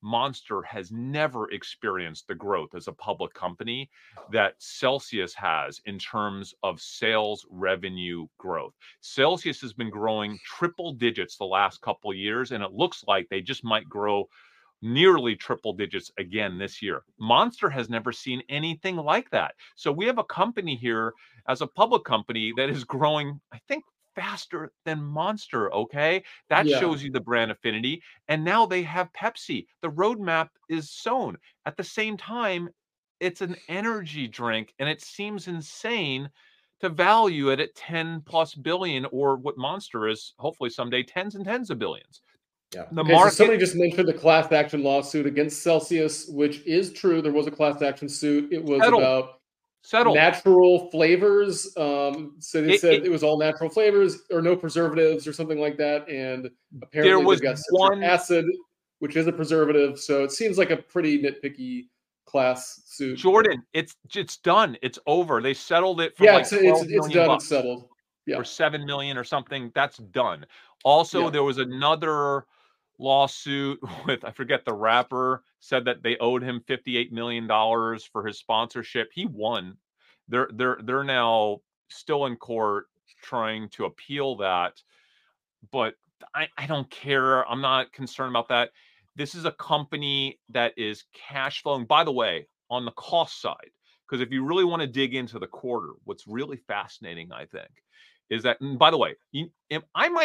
Monster has never experienced the growth as a public company that Celsius has in terms of sales revenue growth. Celsius has been growing triple digits the last couple of years, and it looks like they just might grow nearly triple digits again this year. Monster has never seen anything like that. So we have a company here as a public company that is growing, I think, faster than Monster. Okay. That Yeah. shows you the brand affinity. And now they have Pepsi. The roadmap is sown. At the same time, it's an energy drink, and it seems insane to value it at 10 plus billion, or what Monster is, hopefully someday, tens and tens of billions. Yeah. The Okay, so market somebody just mentioned the class action lawsuit against Celsius, which is true. There was a class action suit. It was settled. about Settled. natural flavors. So they It- said it- it was all natural flavors or no preservatives or something like that. And There apparently was they've got citric one. acid, which is a preservative. So it seems like a pretty nitpicky class suit. Jordan, it's done. It's over. They settled it for Yeah, like it's 12 it's million done. bucks It's settled. Yeah. or 7 million or something. That's done. Also, Yeah. there was another lawsuit with, I forget, the rapper said that they owed him $58 million for his sponsorship. He won. They're now still in court trying to appeal that, but I don't care. I'm not concerned about that. This is a company that is cash flowing. By the way, on the cost side, because if you really want to dig into the quarter, what's really fascinating, I think, is that, and by the way, am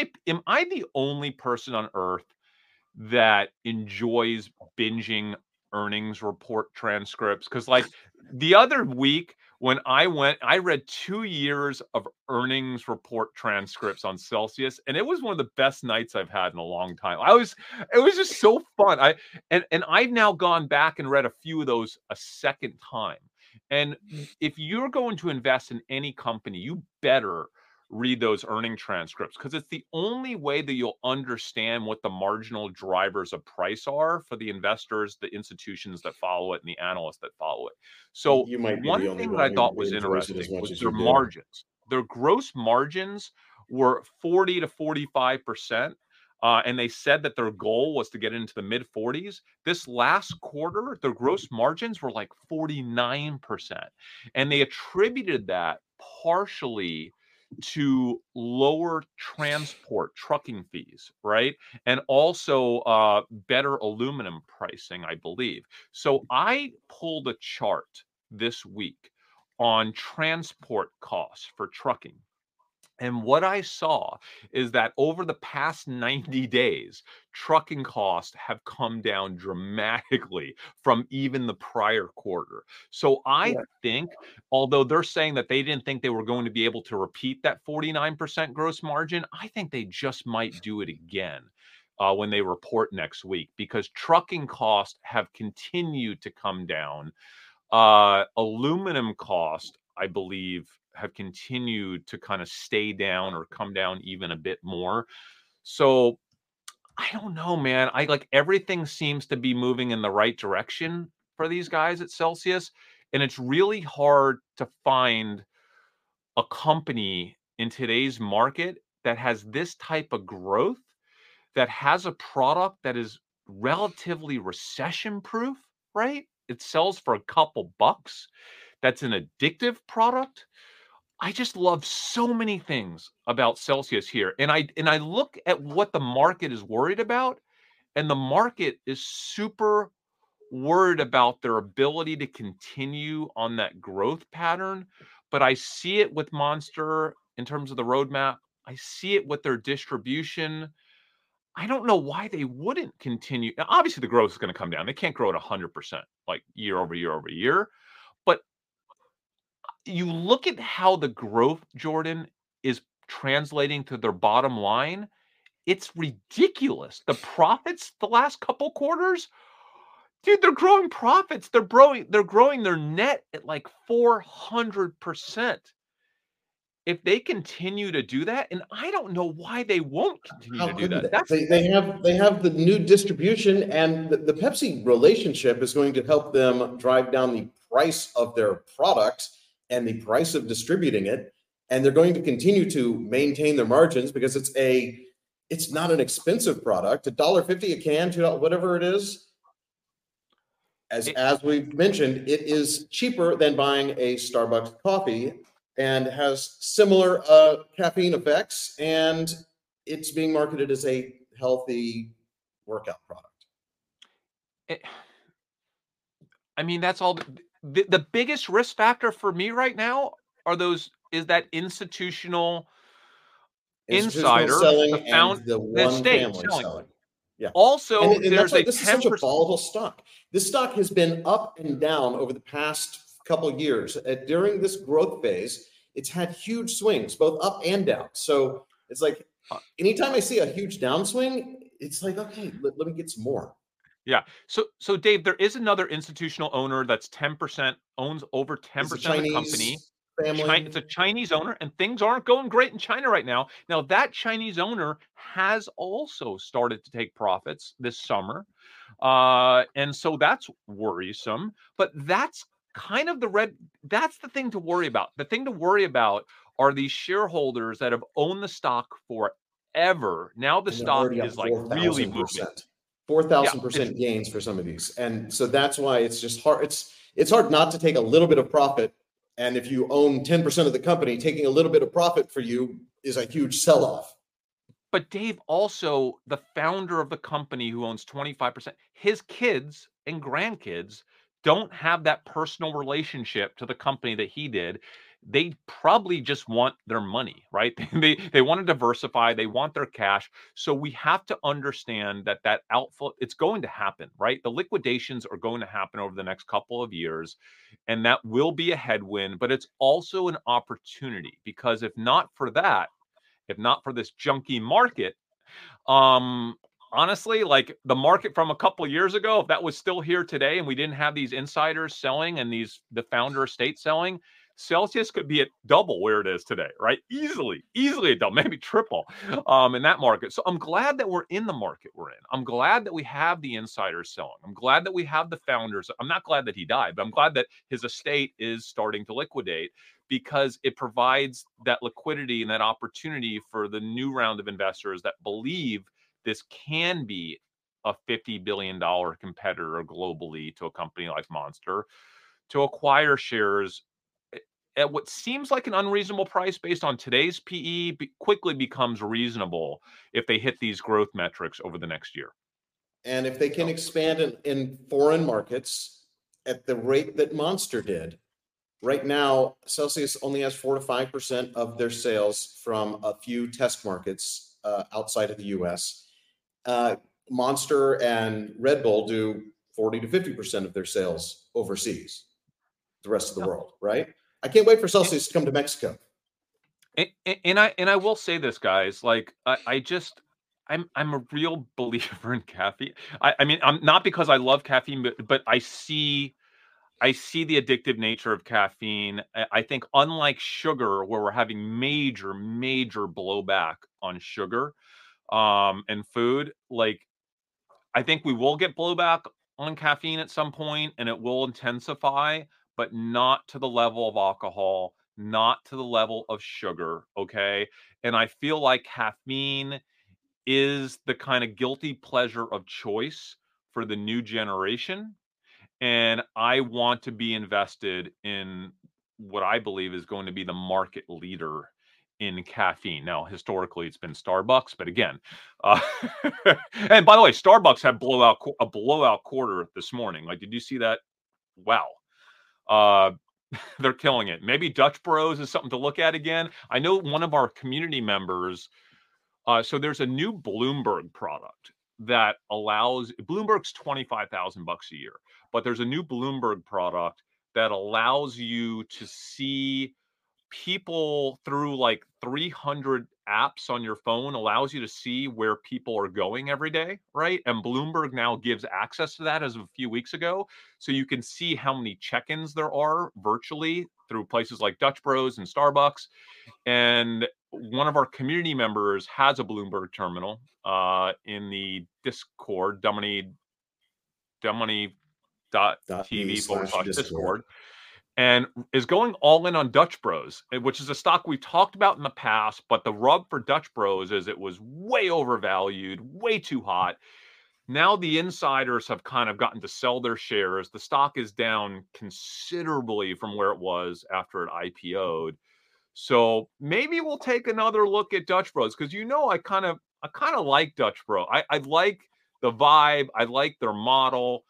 I the only person on earth that enjoys binging earnings report transcripts? Because like the other week when I read 2 years of earnings report transcripts on Celsius, and it was one of the best nights I've had in a long time. It was just so fun. And I've now gone back and read a few of those a second time. And if you're going to invest in any company, you better read those earning transcripts, because it's the only way that you'll understand what the marginal drivers of price are for the investors, the institutions that follow it, and the analysts that follow it. So You might be one the only thing that one I who thought was enjoys it as interesting much was as their you do. margins. Their gross margins were 40 to 45%. And they said that their goal was to get into the mid 40s. This last quarter, their gross margins were like 49%. And they attributed that partially to lower transport trucking fees, right? And also better aluminum pricing, I believe. So I pulled a chart this week on transport costs for trucking. And what I saw is that over the past 90 days, trucking costs have come down dramatically from even the prior quarter. So I think, although they're saying that they didn't think they were going to be able to repeat that 49% gross margin, I think they just might do it again when they report next week, because trucking costs have continued to come down. Aluminum cost, I believe, have continued to kind of stay down or come down even a bit more. So I don't know, man. I like everything seems to be moving in the right direction for these guys at Celsius. And it's really hard to find a company in today's market that has this type of growth, that has a product that is relatively recession proof, right? It sells for a couple bucks. That's an addictive product. I just love so many things about Celsius here. And I look at what the market is worried about, and the market is super worried about their ability to continue on that growth pattern. But I see it with Monster in terms of the roadmap. I see it with their distribution. I don't know why they wouldn't continue. Now, obviously, the growth is going to come down. They can't grow at 100% like year over year over year. But you look at how the growth, Jordan, is translating to their bottom line. It's ridiculous. The profits the last couple quarters, dude, they're growing profits. They're growing their net at like 400%. If they continue to do that, and I don't know why they won't continue How to do could that. they have the new distribution, and the Pepsi relationship is going to help them drive down the price of their product and the price of distributing it. And they're going to continue to maintain their margins because it's not an expensive product. $1.50 a can, $2, whatever it is. As we've mentioned, it is cheaper than buying a Starbucks coffee and has similar caffeine effects, and it's being marketed as a healthy workout product. I mean, that's all. The biggest risk factor for me right now is that institutional insider, selling the and the one estate family selling. Yeah. Also, and there's this is such a 10%. volatile stock. This stock has been up and down over the past couple of years. During this growth phase, it's had huge swings, both up and down. So it's like anytime I see a huge downswing, it's like, okay, let me get some more. Yeah. So Dave, there is another institutional owner that's 10%, owns over 10% of the company. Family. It's a Chinese owner, and things aren't going great in China right now. Now, that Chinese owner has also started to take profits this summer. And so that's worrisome. But that's kind of that's the thing to worry about. The thing to worry about are these shareholders that have owned the stock forever. Now the stock is like really moving. 4,000% gains for some of these. And so that's why it's just hard. It's hard not to take a little bit of profit. And if you own 10% of the company, taking a little bit of profit for you is a huge sell-off. But Dave, also the founder of the company who owns 25%, his kids and grandkids don't have that personal relationship to the company that he did. They probably just want their money, right? They want to diversify. They want their cash. So we have to understand that outflow, it's going to happen, right? The liquidations are going to happen over the next couple of years, and that will be a headwind, but it's also an opportunity, because if not for this junky market, honestly, like the market from a couple of years ago, if that was still here today and we didn't have these insiders selling and the founder estate selling, Celsius could be at double where it is today, right? Easily a double, maybe triple in that market. So I'm glad that we're in the market we're in. I'm glad that we have the insiders selling. I'm glad that we have the founders. I'm not glad that he died, but I'm glad that his estate is starting to liquidate, because it provides that liquidity and that opportunity for the new round of investors that believe this can be a $50 billion competitor globally to a company like Monster, to acquire shares at what seems like an unreasonable price based on today's PE quickly becomes reasonable if they hit these growth metrics over the next year. And if they can expand in foreign markets at the rate that Monster did, right now, Celsius only has 4 to 5% of their sales from a few test markets outside of the US. Monster and Red Bull do 40 to 50% of their sales overseas, the rest of the world, right? I can't wait for Celsius to come to Mexico. And I will say this, guys, like I'm a real believer in caffeine. I mean, I'm not because I love caffeine, but I see the addictive nature of caffeine. I think unlike sugar, where we're having major blowback on sugar and food, like I think we will get blowback on caffeine at some point, and it will intensify, but not to the level of alcohol, not to the level of sugar, okay? And I feel like caffeine is the kind of guilty pleasure of choice for the new generation. And I want to be invested in what I believe is going to be the market leader in caffeine. Now, historically, it's been Starbucks, but again, and by the way, Starbucks had a blowout quarter this morning. Like, did you see that? Wow. They're killing it. Maybe Dutch Bros is something to look at again. I know one of our community members, so there's a new Bloomberg product that allows, Bloomberg's $25,000 a year, but there's a new Bloomberg product that allows you to see people through like 300 apps on your phone, allows you to see where people are going every day, right? And Bloomberg now gives access to that as of a few weeks ago. So you can see how many check-ins there are virtually through places like Dutch Bros and Starbucks. And one of our community members has a Bloomberg terminal in the Discord, dummoney.tv/Discord, and is going all in on Dutch Bros, which is a stock we've talked about in the past. But the rub for Dutch Bros is it was way overvalued, way too hot. Now the insiders have kind of gotten to sell their shares. The stock is down considerably from where it was after it IPO'd. So maybe we'll take another look at Dutch Bros, because I kind of like Dutch Bro. I like the vibe. I like their model.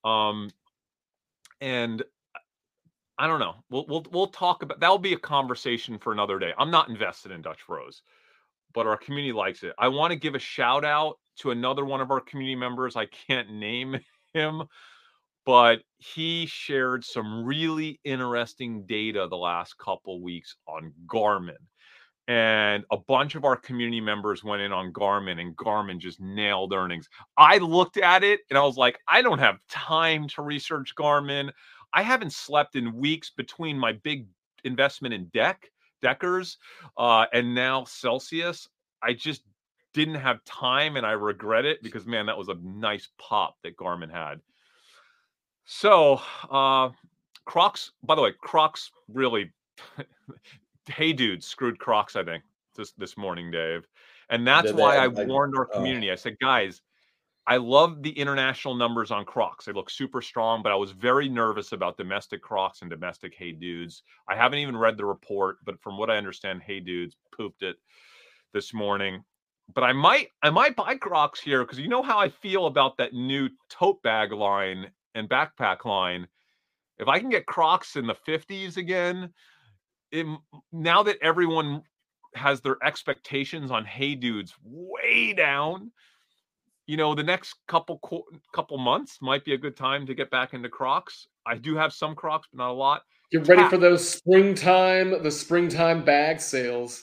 And I don't know. We'll talk about that'll be a conversation for another day. I'm not invested in Dutch Bros, but our community likes it. I want to give a shout out to another one of our community members. I can't name him, but he shared some really interesting data the last couple weeks on Garmin. And a bunch of our community members went in on Garmin, and Garmin just nailed earnings. I looked at it and I was like, I don't have time to research Garmin. I haven't slept in weeks between my big investment in Deckers and now Celsius. I just didn't have time, and I regret it because, man, that was a nice pop that Garmin had. So Crocs, by the way, Crocs really Hey Dude screwed Crocs, I think, this morning, Dave. And that's why I warned our community. I said, guys, I love the international numbers on Crocs. They look super strong, but I was very nervous about domestic Crocs and domestic Hey Dudes. I haven't even read the report, but from what I understand, Hey Dudes pooped it this morning. But I might buy Crocs here, because you know how I feel about that new tote bag line and backpack line. If I can get Crocs in the 50s again, now that everyone has their expectations on Hey Dudes way down, the next couple months might be a good time to get back into Crocs. I do have some Crocs, but not a lot. Get ready for the springtime bag sales.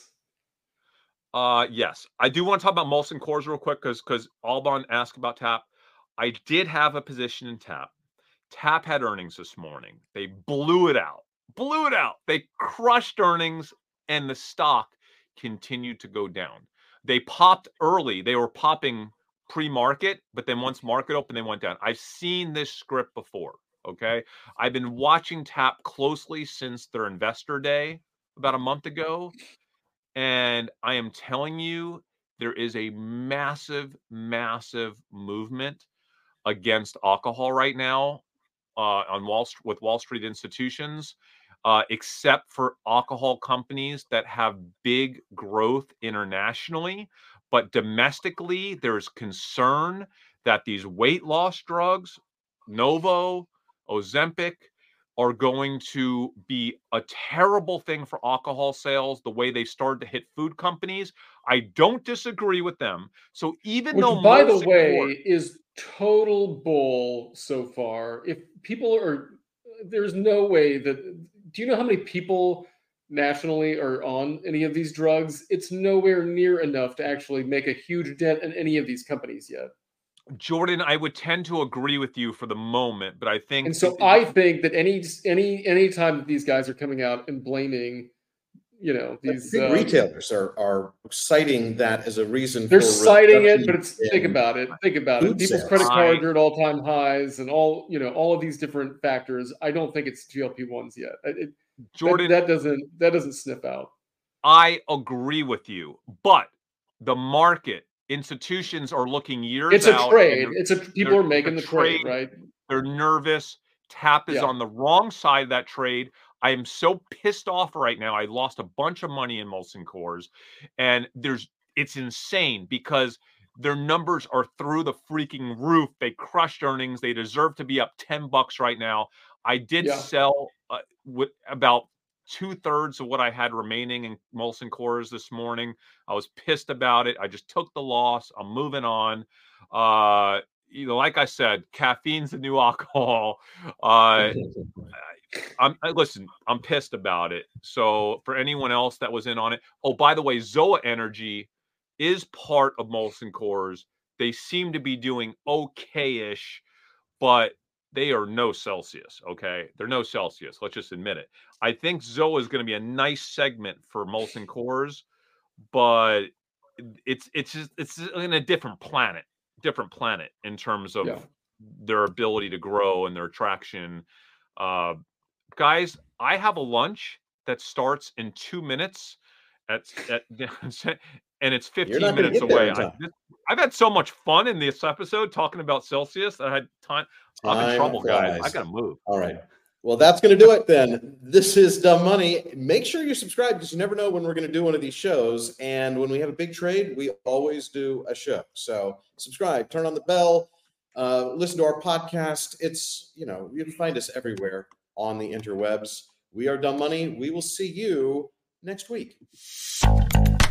Yes. I do want to talk about Molson Coors real quick, because Alban asked about TAP. I did have a position in TAP. TAP had earnings this morning. They blew it out. They crushed earnings, and the stock continued to go down. They popped early. They were popping pre-market, but then once market opened, they went down. I've seen this script before, okay? I've been watching TAP closely since their investor day about a month ago, and I am telling you, there is a massive, massive movement against alcohol right now with Wall Street institutions, except for alcohol companies that have big growth internationally. But domestically, there's concern that these weight loss drugs, Novo, Ozempic, are going to be a terrible thing for alcohol sales, the way they started to hit food companies. I don't disagree with them. So even though, by the way, is total bull so far. If people there's no way that, do you know how many people nationally are on any of these drugs? It's nowhere near enough to actually make a huge dent in any of these companies yet. Jordan, I would tend to agree with you for the moment, but I think, and so I think that any time that these guys are coming out and blaming, these big retailers are citing that as a reason. They're citing it, but think about it. People's credit cards are at all-time highs, and all of these different factors. I don't think it's GLP-1s yet. Jordan, that doesn't sniff out. I agree with you, but the market, institutions are looking years out. It's a trade. People are making the trade, right? They're nervous. TAP is on the wrong side of that trade. I am so pissed off right now. I lost a bunch of money in Molson Coors, and it's insane because their numbers are through the freaking roof. They crushed earnings. They deserve to be up $10 right now. I did sell with about 2/3 of what I had remaining in Molson Coors this morning. I was pissed about it. I just took the loss. I'm moving on. Like I said, caffeine's the new alcohol. Listen, I'm pissed about it. So for anyone else that was in on it. Oh, by the way, Zoa Energy is part of Molson Coors. They seem to be doing okay-ish, but they are no Celsius, okay? They're no Celsius. Let's just admit it. I think Zoa is going to be a nice segment for Molson Coors, but it's in a different planet in terms of their ability to grow and their traction. Guys, I have a lunch that starts in 2 minutes, and it's You're 15 not going to minutes get there away. in time. I've had so much fun in this episode talking about Celsius. I had time. I'm in Time trouble, guys. I flies. gotta move. All right. Well, that's going to do it then. This is Dumb Money. Make sure you subscribe because you never know when we're going to do one of these shows. And when we have a big trade, we always do a show. So subscribe, turn on the bell, listen to our podcast. It's, you can find us everywhere on the interwebs. We are Dumb Money. We will see you next week.